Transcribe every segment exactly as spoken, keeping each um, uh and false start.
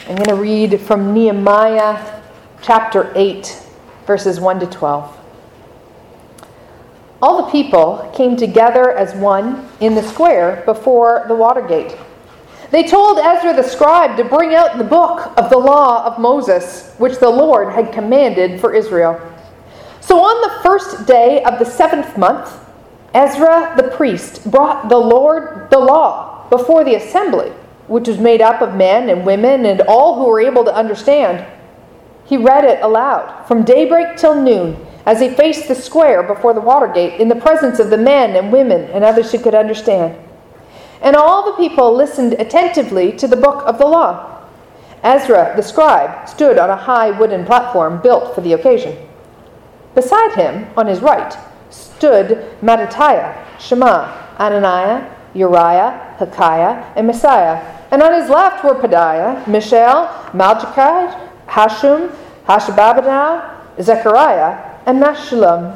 I'm going to read from Nehemiah chapter eight, verses one to twelve. All the people came together as one in the square before the water gate. They told Ezra the scribe to bring out the book of the law of Moses, which the Lord had commanded for Israel. So on the first day of the seventh month, Ezra the priest brought the Lord the law before the assembly, which was made up of men and women and all who were able to understand. He read it aloud from daybreak till noon as he faced the square before the water gate in the presence of the men and women and others who could understand. And all the people listened attentively to the book of the law. Ezra the scribe stood on a high wooden platform built for the occasion. Beside him, on his right, stood Mattithiah, Shema, Ananiah, Uriah, Hilkiah, and Messiah. And on his left were Pedaiah, Mishael, Malchiah, Hashum, Hashababadah, Zechariah, and Meshullam.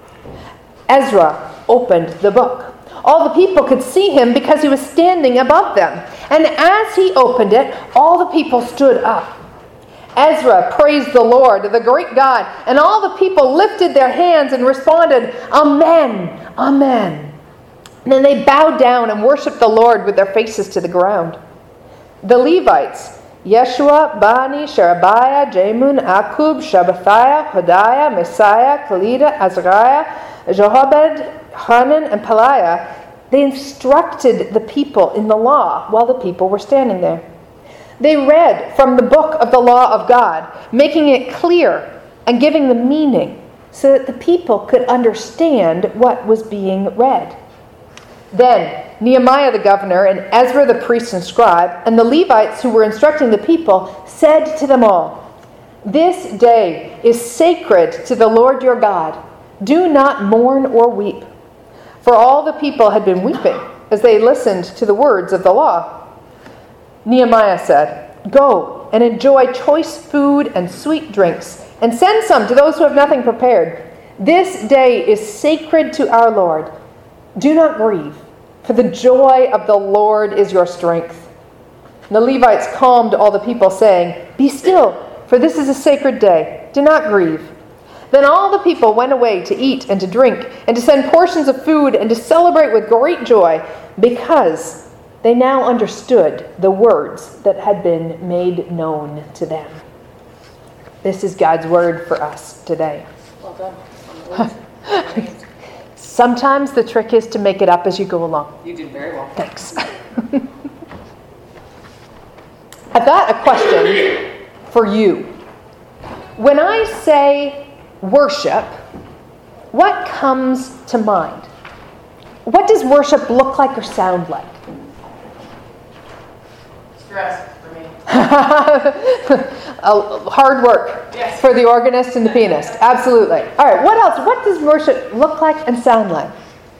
Ezra opened the book. All the people could see him because he was standing above them. And as he opened it, all the people stood up. Ezra praised the Lord, the great God, and all the people lifted their hands and responded, Amen, Amen. And then they bowed down and worshipped the Lord with their faces to the ground. The Levites, Yeshua, Bani, Sherebiah, Jamun, Akub, Shabbathiah, Hodiah, Messiah, Kalida, Azariah, Johabed, Hanan, and Peliah, they instructed the people in the law while the people were standing there. They read from the book of the law of God, making it clear and giving the meaning so that the people could understand what was being read. Then Nehemiah the governor and Ezra the priest and scribe and the Levites who were instructing the people said to them all, This day is sacred to the Lord your God. Do not mourn or weep. For all the people had been weeping as they listened to the words of the law. Nehemiah said, Go and enjoy choice food and sweet drinks, and send some to those who have nothing prepared. This day is sacred to our Lord. Do not grieve, for the joy of the Lord is your strength. And the Levites calmed all the people, saying, Be still, for this is a sacred day. Do not grieve. Then all the people went away to eat and to drink, and to send portions of food, and to celebrate with great joy, because they now understood the words that had been made known to them. This is God's word for us today. Well done. Sometimes the trick is to make it up as you go along. You did very well. Thanks. I've got a question for you. When I say worship, what comes to mind? What does worship look like or sound like? Stress for me. Hard work Yes. for the organist and the pianist. Absolutely. All right, what else? What does worship look like and sound like?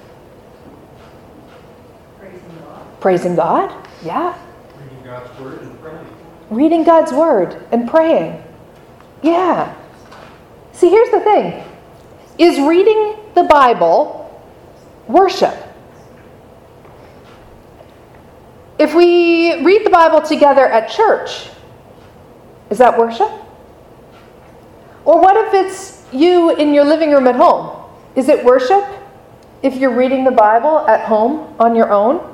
Praising God. Praising God? Yeah. Reading God's Word and praying. Reading God's Word and praying. Yeah. See, here's the thing. Is reading the Bible worship? If we read the Bible together at church, is that worship? Or what if it's you in your living room at home? Is it worship if you're reading the Bible at home on your own?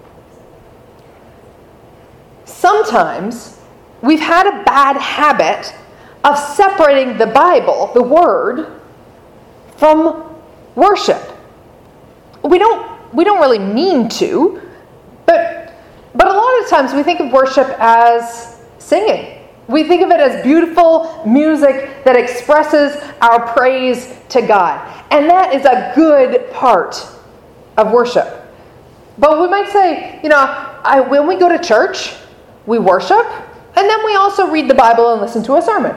Sometimes we've had a bad habit of separating the Bible, the Word, from worship. We don't we don't really mean to, but but a lot of times we think of worship as singing. We think of it as beautiful music that expresses our praise to God. And that is a good part of worship. But we might say, you know, I, when we go to church, we worship, and then we also read the Bible and listen to a sermon.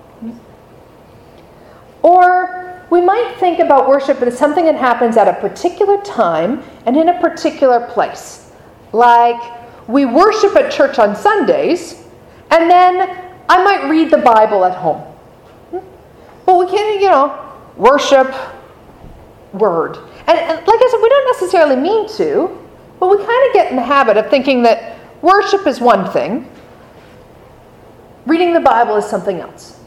Or we might think about worship as something that happens at a particular time and in a particular place. Like, we worship at church on Sundays, and then I might read the Bible at home. But we can, you know, worship word. And, and like I said, we don't necessarily mean to, but we kind of get in the habit of thinking that worship is one thing, Reading the Bible is something else.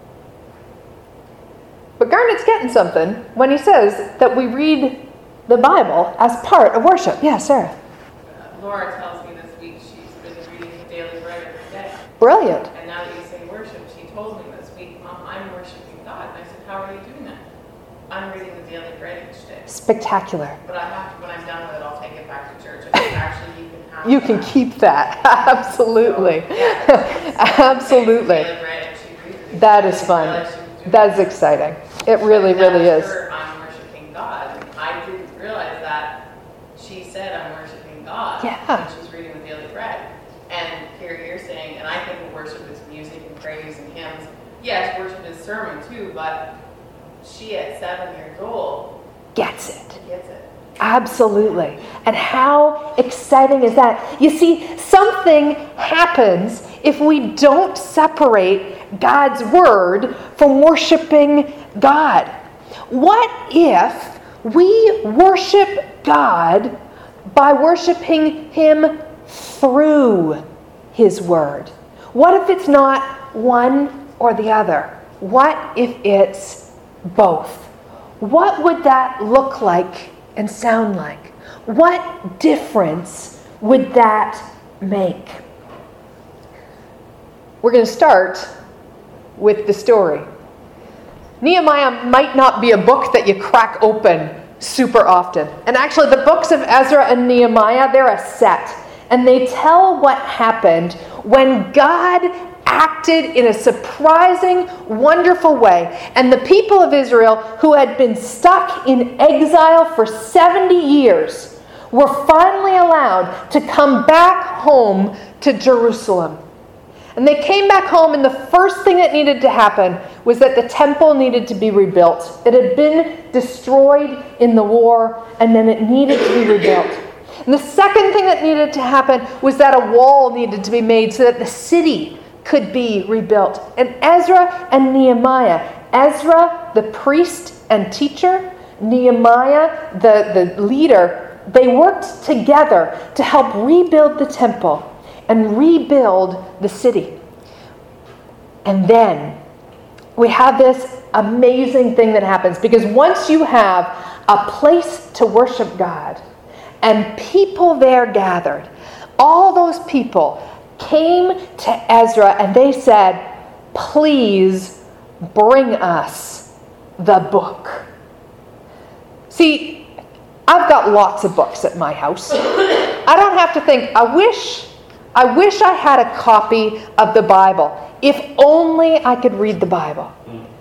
But Garnett's getting something when he says that we read the Bible as part of worship. Yeah, Sarah. Uh, Laura tells me this week she's been reading the Daily Bread every day. Brilliant. And now that you say worship, she told me this week, Mom, I'm worshiping God. And I said, how are you doing that? I'm reading the Daily Bread each day. Spectacular. But I have to, when I'm done with it, I'll take it back to church. I said, actually, you can have You can that. keep that. Absolutely. So, yeah, Absolutely. Daily Bread and she reads it. That is I didn't fun. realize she was doing That is that. exciting. It really, Now really is. Sure, I'm worshiping God. And I didn't realize that she said I'm worshiping God Yeah. when she's reading the Daily Bread. And here you're saying, and I think worship is music and praise and hymns. Yes, worship is sermon too, but she at seven years old Gets it. gets it. Absolutely. And how exciting is that? You see, something happens if we don't separate God's word from worshiping God. What if we worship God by worshiping Him through His word? What if it's not one or the other? What if it's both? What would that look like and sound like? What difference would that make? We're going to start with the story. Nehemiah might not be a book that you crack open super often. And actually, the books of Ezra and Nehemiah, they're a set. And they tell what happened when God acted in a surprising, wonderful way. And the people of Israel, who had been stuck in exile for seventy years, were finally allowed to come back home to Jerusalem. And they came back home, and the first thing that needed to happen was that the temple needed to be rebuilt. It had been destroyed in the war, and then it needed to be rebuilt. And the second thing that needed to happen was that a wall needed to be made so that the city could be rebuilt. And Ezra and Nehemiah, Ezra, the priest and teacher, Nehemiah, the, the leader, they worked together to help rebuild the temple and rebuild the city. And then we have this amazing thing that happens, because once you have a place to worship God and people there gathered, all those people came to Ezra and they said, please bring us the book. See, I've got lots of books at my house. I don't have to think, I wish I wish I had a copy of the Bible. If only I could read the Bible.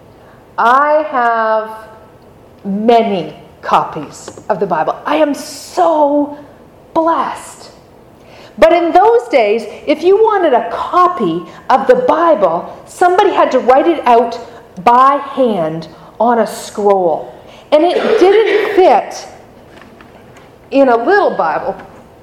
I have many copies of the Bible. I am so blessed. But in those days, if you wanted a copy of the Bible, somebody had to write it out by hand on a scroll. And it didn't fit in a little Bible.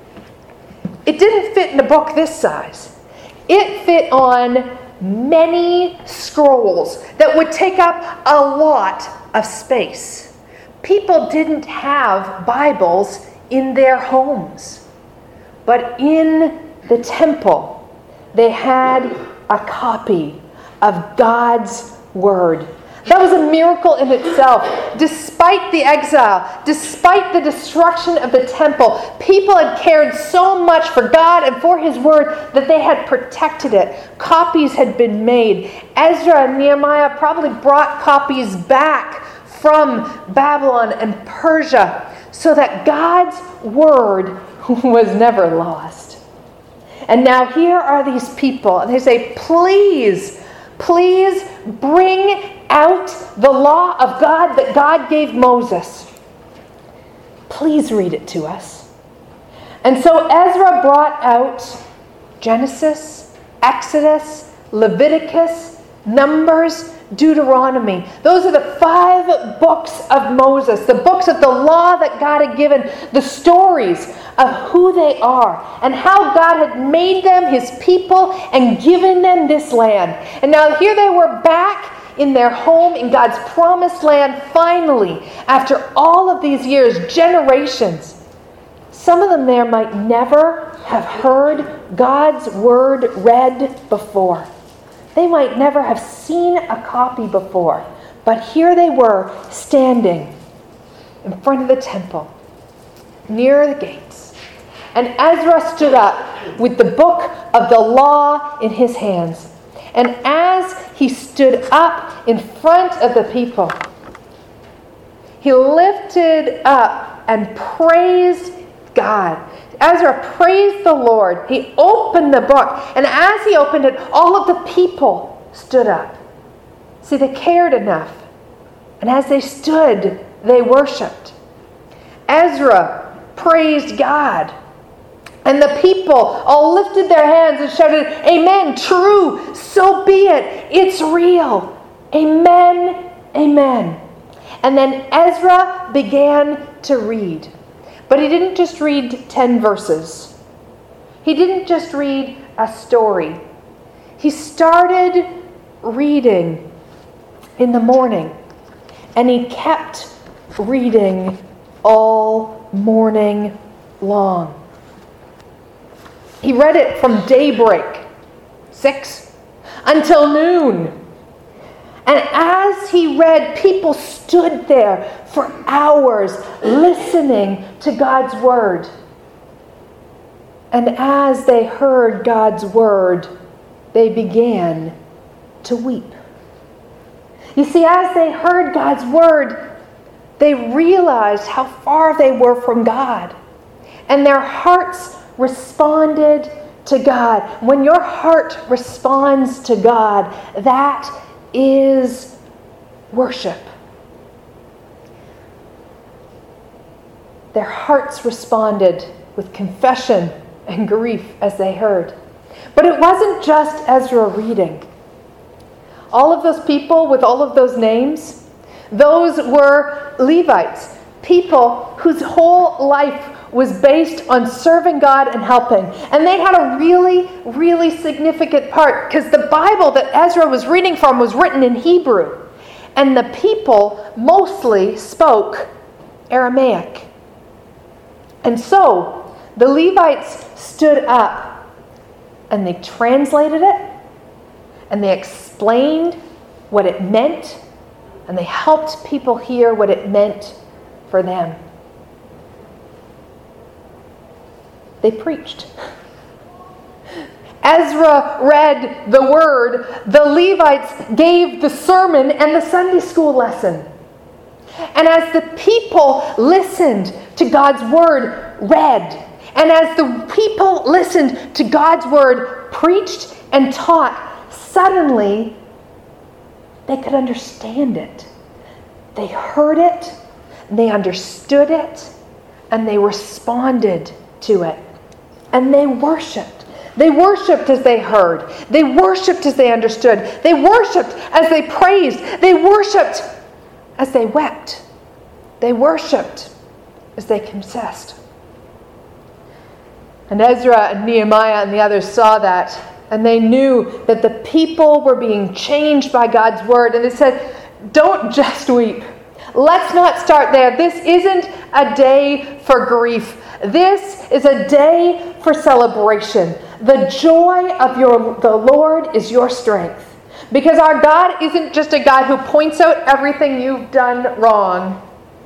It didn't fit in a book this size. It fit on many scrolls that would take up a lot of space. People didn't have Bibles in their homes. But in the temple, they had a copy of God's Word. That was a miracle in itself. Despite the exile, despite the destruction of the temple, people had cared so much for God and for His Word that they had protected it. Copies had been made. Ezra and Nehemiah probably brought copies back from Babylon and Persia so that God's Word was never lost. And now here are these people, and they say, please, please bring out the law of God that God gave Moses. Please read it to us. And so Ezra brought out Genesis, Exodus, Leviticus, Numbers, Deuteronomy. Those are the five books of Moses, the books of the law that God had given, the stories of who they are and how God had made them His people and given them this land. And now here they were back in their home in God's promised land, finally, after all of these years, generations. Some of them there might never have heard God's word read before. They might never have seen a copy before, but here they were standing in front of the temple, near the gates. And Ezra stood up with the book of the law in his hands. And as he stood up in front of the people, he lifted up and praised God. Ezra praised the Lord. He opened the book. And as he opened it, all of the people stood up. See, they cared enough. And as they stood, they worshiped. Ezra praised God. And the people all lifted their hands and shouted, "Amen, true, so be it. It's real. Amen, amen." And then Ezra began to read. But he didn't just read ten verses. He didn't just read a story. He started reading in the morning. And he kept reading all morning long. He read it from daybreak, six, until noon. And as he read, people stood there for hours listening to God's word. And as they heard God's word, they began to weep. You see, as they heard God's word, they realized how far they were from God. And their hearts responded to God. When your heart responds to God, that is worship. Their hearts responded with confession and grief as they heard. But it wasn't just Ezra reading. All of those people with all of those names, those were Levites, people whose whole life was based on serving God and helping. And they had a really, really significant part, because the Bible that Ezra was reading from was written in Hebrew. And the people mostly spoke Aramaic. And so the Levites stood up and they translated it and they explained what it meant and they helped people hear what it meant for them. They preached. Ezra read the word. The Levites gave the sermon and the Sunday school lesson. And as the people listened to God's word read, and as the people listened to God's word preached and taught, suddenly they could understand it. They heard it, they understood it, and they responded to it. And they worshiped. They worshiped as they heard. They worshiped as they understood. They worshiped as they praised. They worshiped as they wept. They worshiped as they confessed. And Ezra and Nehemiah and the others saw that, and they knew that the people were being changed by God's word. And they said, don't just weep. Let's not start there. This isn't a day for grief. This is a day for celebration. The joy of your the Lord is your strength. Because our God isn't just a God who points out everything you've done wrong.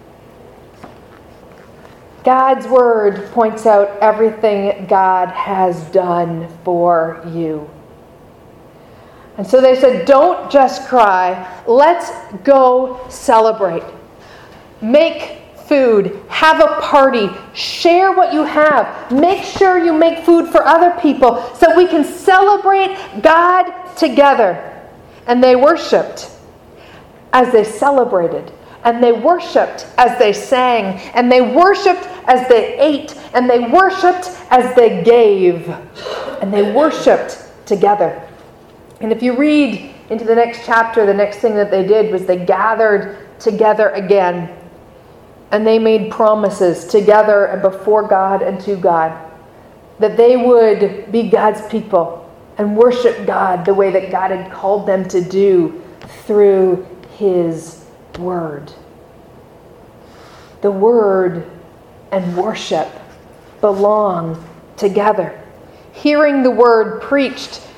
God's word points out everything God has done for you. And so they said, don't just cry. Let's go celebrate. Make food. Have a party. Share what you have. Make sure you make food for other people so we can celebrate God together. And they worshiped as they celebrated. And they worshiped as they sang. And they worshiped as they ate. And they worshiped as they gave. And they worshiped together. And if you read into the next chapter, the next thing that they did was they gathered together again. And they made promises together and before God and to God that they would be God's people and worship God the way that God had called them to do through His Word. The Word and worship belong together. Hearing the Word preached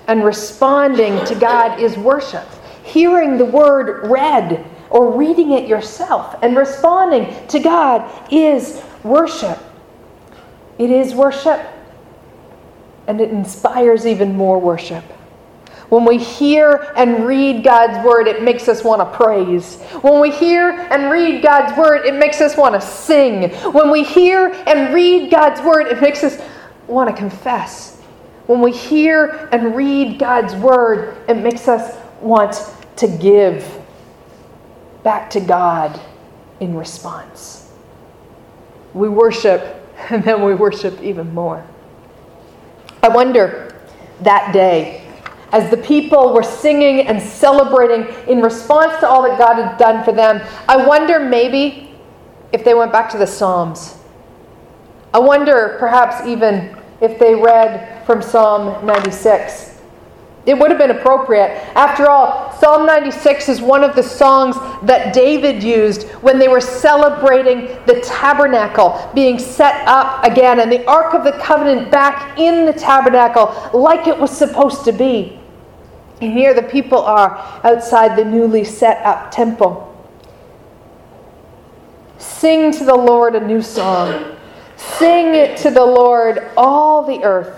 and responding to God is worship. Hearing the word read or reading it yourself and responding to God is worship. It is worship, and it inspires even more worship. When we hear and read God's word, it makes us want to praise. When we hear and read God's word, it makes us want to sing. When we hear and read God's word, it makes us want to confess. When we hear and read God's word, it makes us want to give back to God in response. We worship, and then we worship even more. I wonder that day, as the people were singing and celebrating in response to all that God had done for them, I wonder maybe if they went back to the Psalms. I wonder perhaps even if they read from Psalm ninety-six. It would have been appropriate. After all, Psalm ninety-six is one of the songs that David used when they were celebrating the tabernacle being set up again and the Ark of the Covenant back in the tabernacle like it was supposed to be. And here the people are outside the newly set up temple. Sing to the Lord a new song. Sing to the Lord all the earth.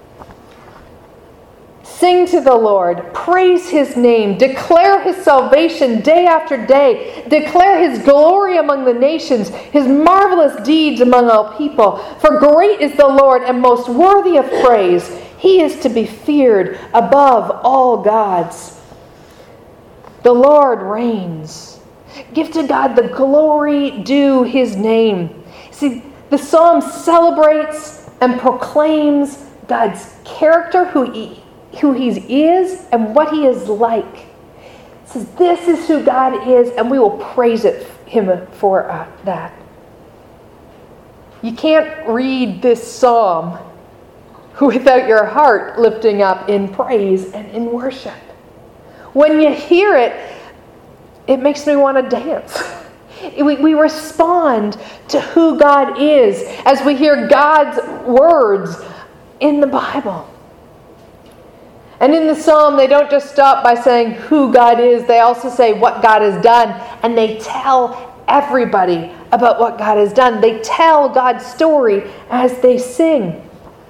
Sing to the Lord, praise His name, declare His salvation day after day, declare His glory among the nations, His marvelous deeds among all people. For great is the Lord and most worthy of praise. He is to be feared above all gods. The Lord reigns. Give to God the glory due His name. See, the psalm celebrates and proclaims God's character, who He who He is and what He is like. It says this is who God is, and we will praise it, Him for uh, that. You can't read this psalm without your heart lifting up in praise and in worship. When you hear it, it makes me want to dance. We, we respond to who God is as we hear God's words in the Bible. And in the psalm, they don't just stop by saying who God is. They also say what God has done. And they tell everybody about what God has done. They tell God's story as they sing.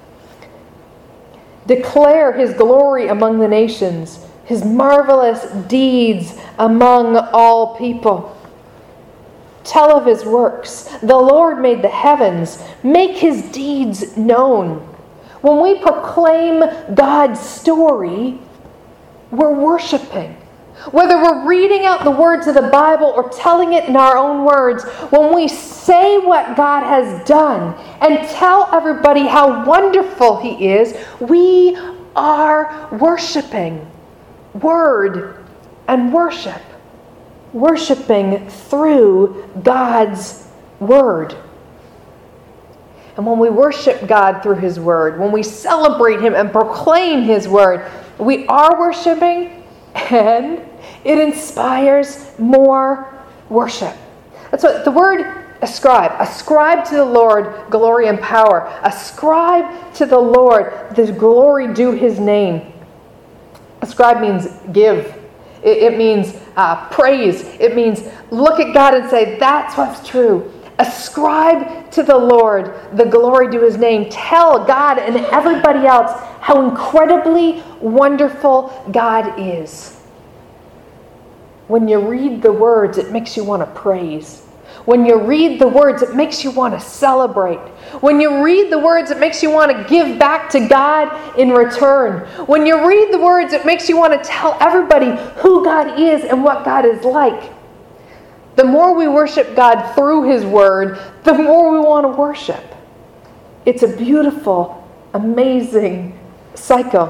Declare His glory among the nations, His marvelous deeds among all people. Tell of His works. The Lord made the heavens. Make His deeds known. When we proclaim God's story, we're worshiping. Whether we're reading out the words of the Bible or telling it in our own words, when we say what God has done and tell everybody how wonderful He is, we are worshiping. Word and worship. Worshiping through God's Word. And when we worship God through His Word, when we celebrate Him and proclaim His Word, we are worshiping, and it inspires more worship. That's what the word ascribe. Ascribe to the Lord glory and power. Ascribe to the Lord the glory due His name. Ascribe means give. It, it means uh, praise. It means look at God and say, that's what's true. Ascribe to the Lord the glory due His name. Tell God and everybody else how incredibly wonderful God is. When you read the words, it makes you want to praise. When you read the words, it makes you want to celebrate. When you read the words, it makes you want to give back to God in return. When you read the words, it makes you want to tell everybody who God is and what God is like. The more we worship God through His Word, the more we want to worship. It's a beautiful, amazing cycle.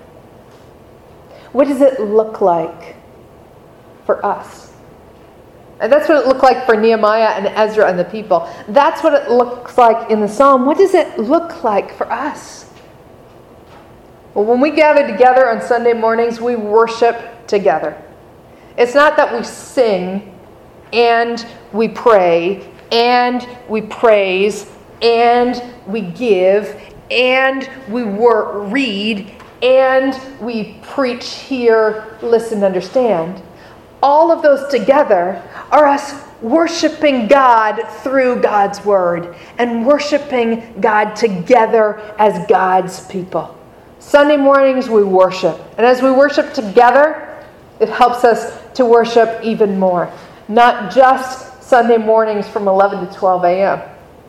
What does it look like for us? And that's what it looked like for Nehemiah and Ezra and the people. That's what it looks like in the psalm. What does it look like for us? Well, when we gather together on Sunday mornings, we worship together. It's not that we sing and we pray, and we praise, and we give, and we wor- read, and we preach, hear, listen, understand. All of those together are us worshiping God through God's Word and worshiping God together as God's people. Sunday mornings we worship. And as we worship together, it helps us to worship even more. Not just Sunday mornings from eleven to twelve a.m.,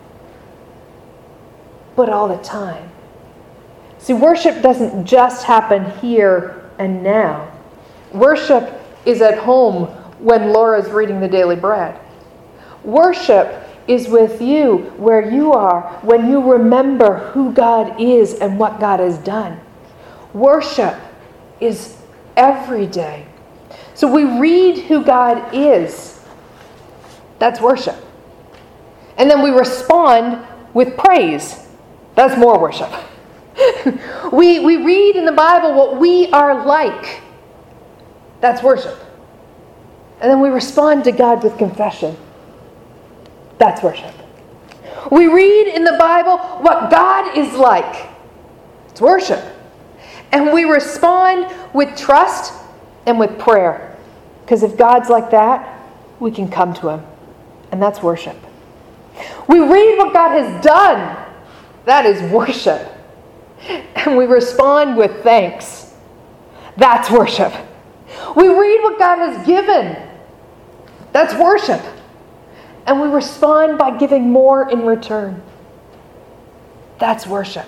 but all the time. See, worship doesn't just happen here and now. Worship is at home when Laura's reading the Daily Bread. Worship is with you where you are when you remember who God is and what God has done. Worship is every day. So we read who God is. That's worship. And then we respond with praise. That's more worship. we, we read in the Bible what we are like. That's worship. And then we respond to God with confession. That's worship. We read in the Bible what God is like. It's worship. And we respond with trust and with prayer. Because if God's like that, we can come to Him. And that's worship. We read what God has done. That is worship. And we respond with thanks. That's worship. We read what God has given. That's worship. And we respond by giving more in return. That's worship.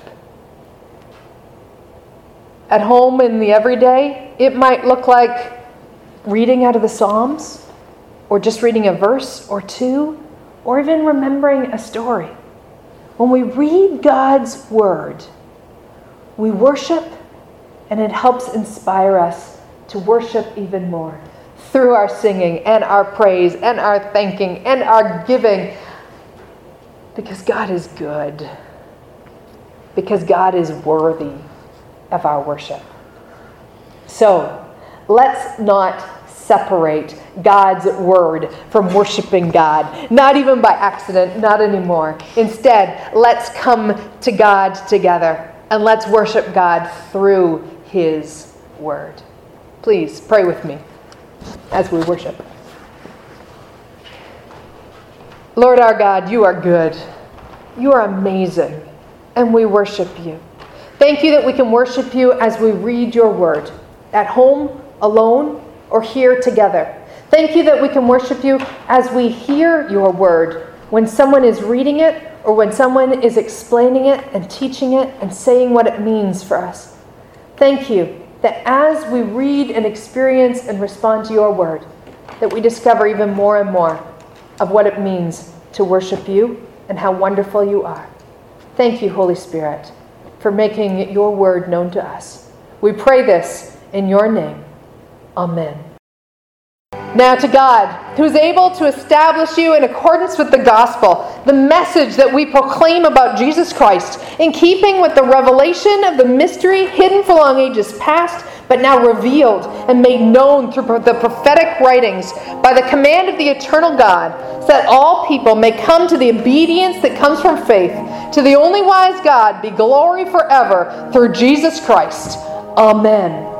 At home in the everyday, it might look like reading out of the Psalms, or just reading a verse or two, or even remembering a story. When we read God's Word, we worship, and it helps inspire us to worship even more through our singing and our praise and our thanking and our giving. Because God is good. Because God is worthy of our worship. So, let's not separate God's Word from worshiping God. Not even by accident, not anymore. Instead, let's come to God together and let's worship God through His Word. Please pray with me as we worship. Lord our God, you are good. You are amazing. And we worship you. Thank you that we can worship you as we read your word, at home, alone, or here together. Thank you that we can worship you as we hear your word, when someone is reading it, or when someone is explaining it and teaching it and saying what it means for us. Thank you that as we read and experience and respond to your word, that we discover even more and more of what it means to worship you and how wonderful you are. Thank you, Holy Spirit, for making your word known to us. We pray this in your name. Amen. Now to God, who is able to establish you in accordance with the gospel, the message that we proclaim about Jesus Christ, in keeping with the revelation of the mystery hidden for long ages past, but now revealed and made known through the prophetic writings by the command of the eternal God, so that all people may come to the obedience that comes from faith. To the only wise God be glory forever through Jesus Christ. Amen.